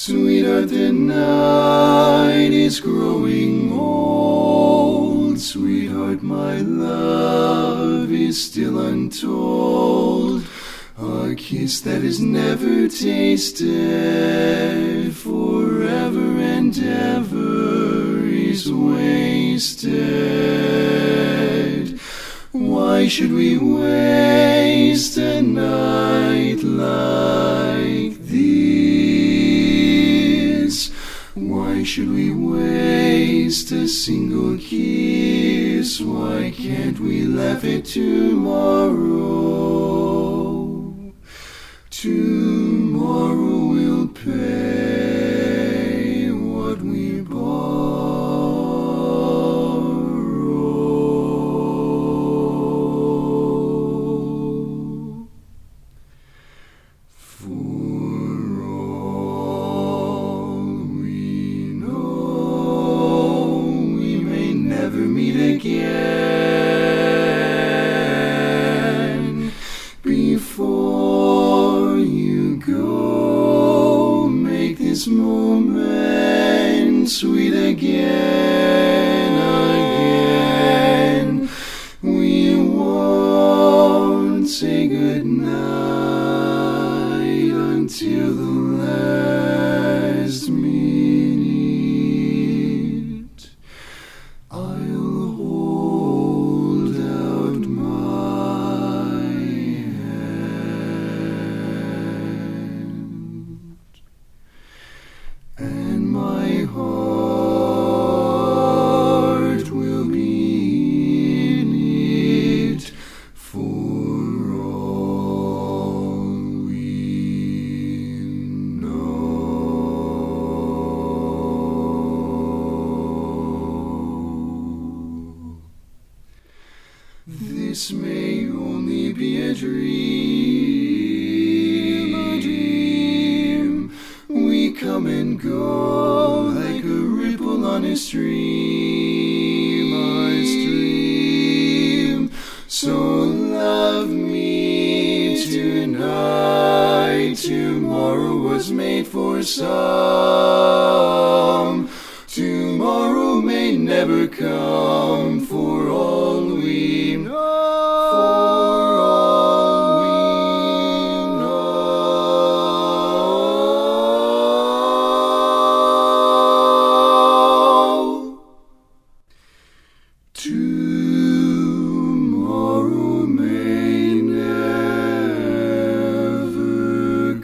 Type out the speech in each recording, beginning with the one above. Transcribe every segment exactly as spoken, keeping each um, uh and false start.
Sweetheart, the night is growing old. Sweetheart, my love is still untold. A kiss that is never tasted forever and ever is wasted. Why should we waste a night like this? Why should we waste a single kiss? Why can't we laugh at tomorrow? Tomorrow we'll pay what we borrow. For all we know, we may never meet again. Before you go, make this moment sweet again, again. We won't say goodnight until the last minute. I'll hold out my hand, and my heart will be in it for all we know. This may only be a dream, a dream. We come and go like a ripple on a stream, a stream. So love me tonight. Tomorrow was made for some. Tomorrow may never come. For all we know, for all we know. Tomorrow may never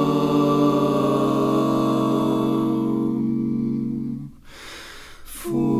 come. For